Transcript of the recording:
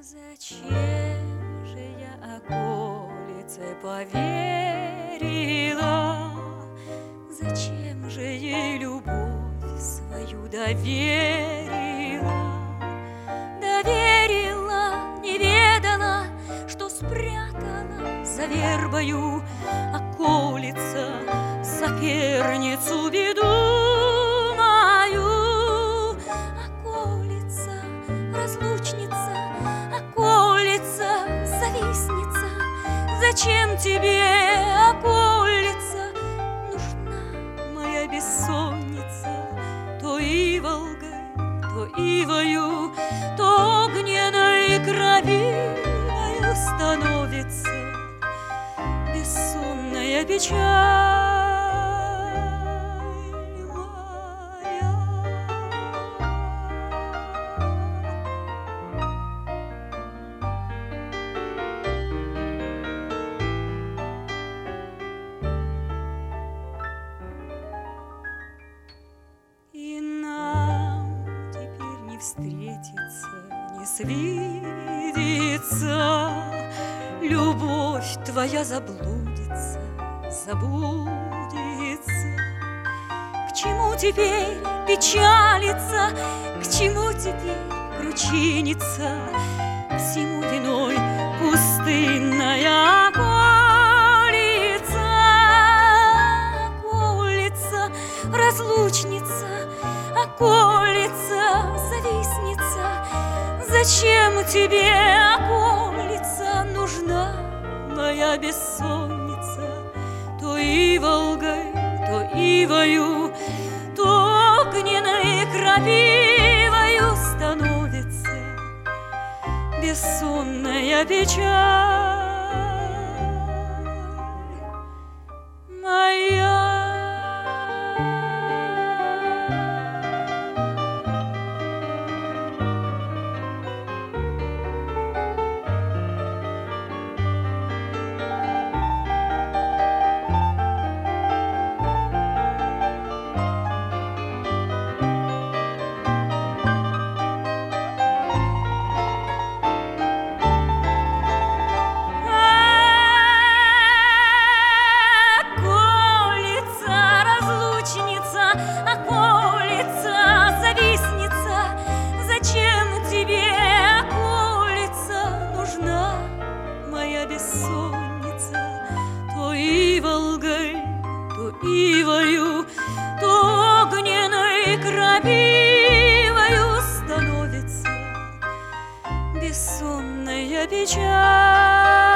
Зачем же я околице поверила? Зачем же ей любовь свою доверила? Доверила, не ведала, что спрятала за вербою околица соперницу беду мою. Околица, разлучница, околица, завистница, зачем тебе, околица, нужна моя бессонница? То иволгой, то ивою, то огненной кровиною становится бессонная печаль моя. И нам теперь не встретиться, не свидеться. Любовь твоя заблудится, забудется. К чему теперь печалиться, к чему теперь кручиниться? Всему виной пустынная околица. Околица, разлучница, околица, завистница, зачем тебе, околица, нужна моя бессонница? То иволгой, то ивою, то огненной крапивою становится бессонная печаль моя. Бессонница, то иволгой, то ивою, то огненной крапивою становится бессонная печаль.